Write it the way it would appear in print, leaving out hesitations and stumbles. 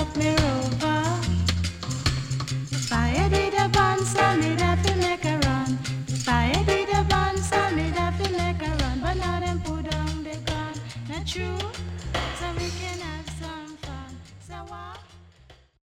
up me rover. If I did a bounce, I need to make a run. If I did a bounce, I need to make a run. But now them put down the gun. Not true, so we can